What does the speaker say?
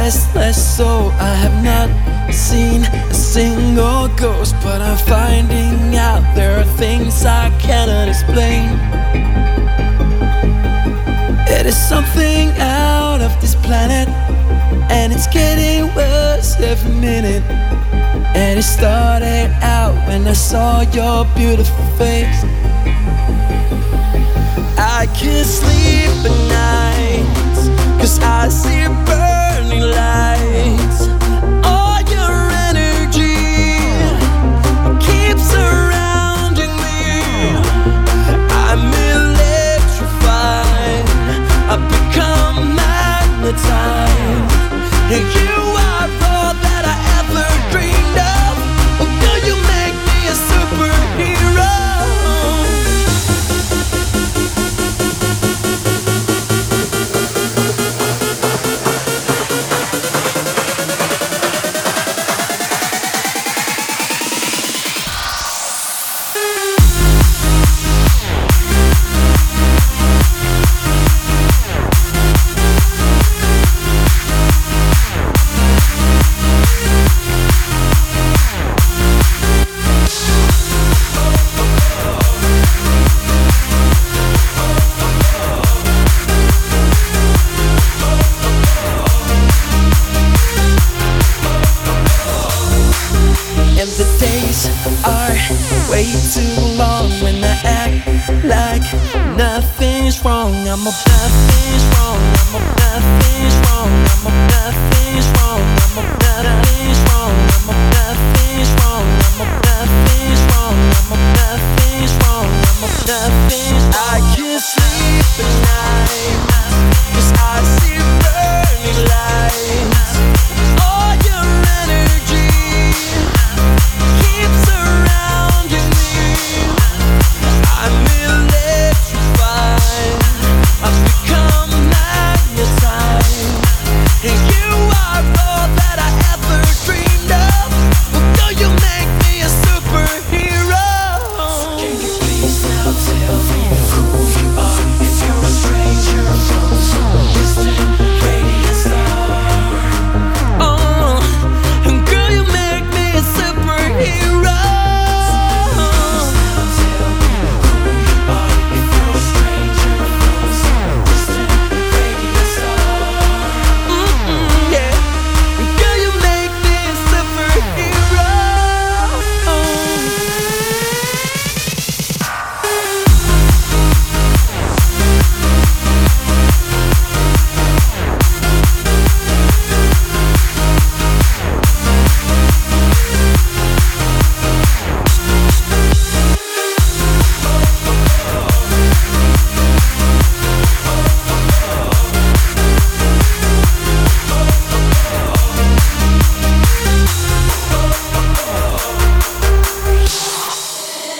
restless soul. I have not seen a single ghost, but I'm finding out there are things I cannot explain. It is something out of this planet, and it's getting worse every minute. And it started out when I saw your beautiful face. I can't sleep at night, 'cause I see burning lights. All your energy keeps surrounding me. I'm electrified, I've become magnetized. And you are all that I ever dreamed of. Oh, girl, you make me a superhero. And the days are way too long when I act like nothing's wrong. I'm a bluff